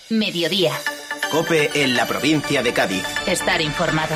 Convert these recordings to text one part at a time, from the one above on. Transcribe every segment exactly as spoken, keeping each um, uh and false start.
Mediodía. COPE en la provincia de Cádiz. Estar informado.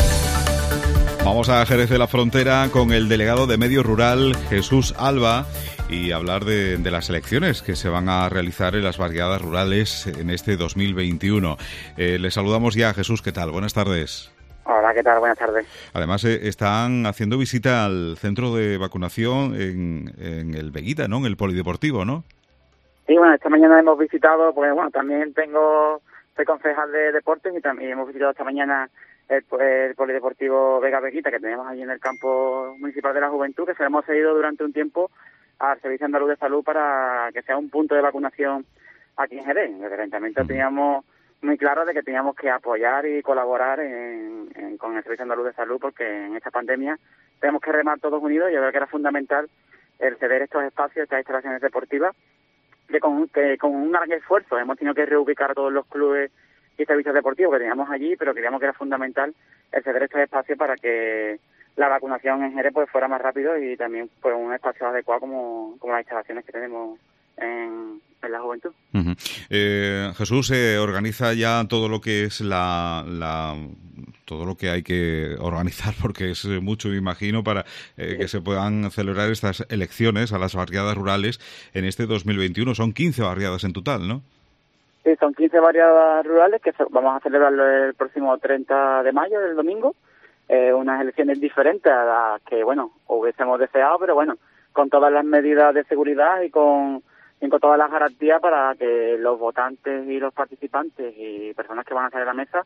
Vamos a Jerez de la Frontera con el delegado de Medio Rural, Jesús Alba, y hablar de, de las elecciones que se van a realizar en las barriadas rurales en este dos mil veintiuno. Eh, le saludamos ya, Jesús, ¿qué tal? Buenas tardes. Hola, ¿qué tal? Buenas tardes. Además, eh, están haciendo visita al centro de vacunación en, en el Veguita, ¿no? En el polideportivo, ¿no? Sí, bueno, esta mañana hemos visitado, porque bueno, también tengo, soy concejal de deportes y también hemos visitado esta mañana el, el polideportivo Vega Veguita que tenemos allí en el campo municipal de la Juventud, que se lo hemos cedido durante un tiempo al Servicio Andaluz de Salud para que sea un punto de vacunación aquí en Jerez. Desde el Ayuntamiento uh-huh. teníamos muy claro de que teníamos que apoyar y colaborar en, en, con el Servicio Andaluz de Salud, porque en esta pandemia tenemos que remar todos unidos. Yo creo que era fundamental el ceder estos espacios, estas instalaciones deportivas, que con, que con un gran esfuerzo hemos tenido que reubicar a todos los clubes y servicios deportivos que teníamos allí, pero creíamos que era fundamental el ceder estos espacios para que la vacunación en Jerez pues fuera más rápido y también pues un espacio adecuado como, como las instalaciones que tenemos en, en la Juventud. Uh-huh. Eh, Jesús, eh, organiza ya todo lo que es la, la todo lo que hay que organizar, porque es mucho, me imagino, para eh, sí. que se puedan celebrar estas elecciones a las barriadas rurales en este dos mil veintiuno. Son quince barriadas en total, ¿no? Sí, son quince barriadas rurales que vamos a celebrarlo el próximo treinta de mayo, el domingo. Eh, unas elecciones diferentes a las que, bueno, hubiésemos deseado, pero bueno, con todas las medidas de seguridad y con, y con todas las garantías para que los votantes y los participantes y personas que van a estar en la mesa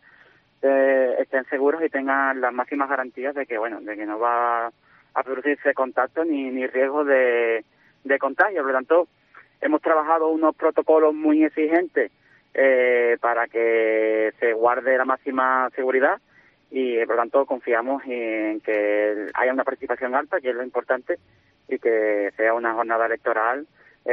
eh, estén seguros y tengan las máximas garantías de que, bueno, de que no va a producirse contacto ni, ni riesgo de, de contagio. Por lo tanto, hemos trabajado unos protocolos muy exigentes eh, para que se guarde la máxima seguridad. Y, por lo tanto, confiamos en que haya una participación alta, que es lo importante, y que sea una jornada electoral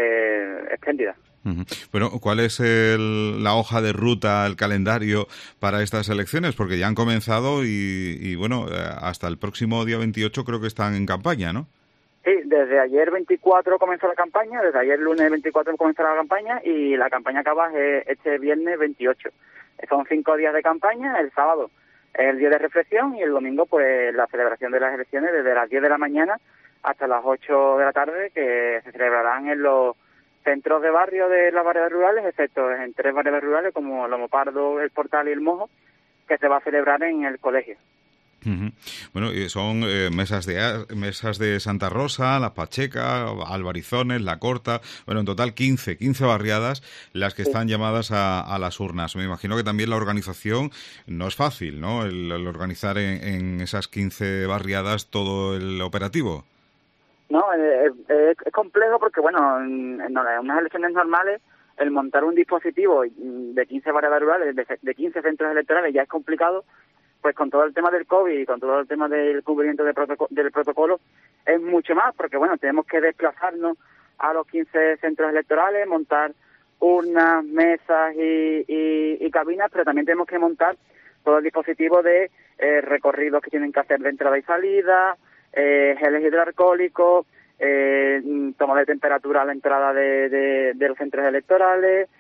eh, espléndida. Uh-huh. Bueno, ¿cuál es el, la hoja de ruta, el calendario para estas elecciones? Porque ya han comenzado y, y, bueno, hasta el próximo día veintiocho creo que están en campaña, ¿no? Sí, desde ayer veinticuatro comenzó la campaña, desde ayer lunes veinticuatro comenzó la campaña y la campaña acaba este viernes veintiocho. Son cinco días de campaña, el sábado el día de reflexión y el domingo pues la celebración de las elecciones desde las diez de la mañana hasta las ocho de la tarde, que se celebrarán en los centros de barrio de las barriadas rurales, excepto en tres barriadas rurales como Lomo Pardo, El Portal y El Mojo, que se va a celebrar en el colegio. Uh-huh. Bueno, son eh, mesas de mesas de Santa Rosa, La Pacheca, Albarizones, La Corta, bueno, en total quince barriadas las que sí. están llamadas a, a las urnas. Me imagino que también la organización no es fácil, ¿no? El, el organizar en, en esas quince barriadas todo el operativo. No, es, es, es complejo porque, bueno, en, en unas elecciones normales el montar un dispositivo de quince barriadas rurales, de, de quince centros electorales ya es complicado. Pues con todo el tema del COVID y con todo el tema del cumplimiento de protoco- del protocolo es mucho más, porque bueno, tenemos que desplazarnos a los quince centros electorales, montar urnas, mesas y, y, y cabinas, pero también tenemos que montar todo el dispositivo de eh, recorridos que tienen que hacer de entrada y salida, eh, geles hidroalcohólicos, eh, toma de temperatura a la entrada de, de, de los centros electorales,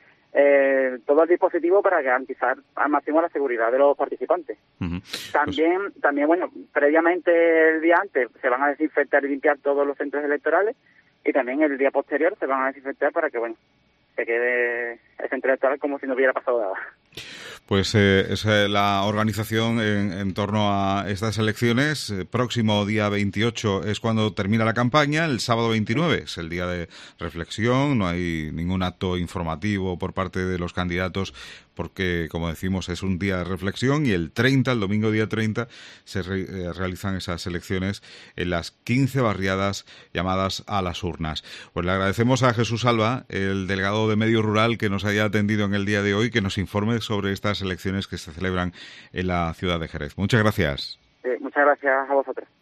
Eh, todo el dispositivo para garantizar al máximo la seguridad de los participantes. Uh-huh. También, pues... también bueno, previamente el día antes se van a desinfectar y limpiar todos los centros electorales y también el día posterior se van a desinfectar para que, bueno, se quede el centro electoral como si no hubiera pasado nada. Pues eh, es eh, la organización en, en torno a estas elecciones. Eh, próximo día veintiocho es cuando termina la campaña, el sábado veintinueve es el día de reflexión, no hay ningún acto informativo por parte de los candidatos porque, como decimos, es un día de reflexión y el treinta, el domingo día treinta, se re, eh, realizan esas elecciones en las quince barriadas llamadas a las urnas. Pues le agradecemos a Jesús Alba, el delegado de Medio Rural, que nos haya atendido en el día de hoy, que nos informe sobre estas elecciones que se celebran en la ciudad de Jerez. Muchas gracias. Sí, muchas gracias a vosotros.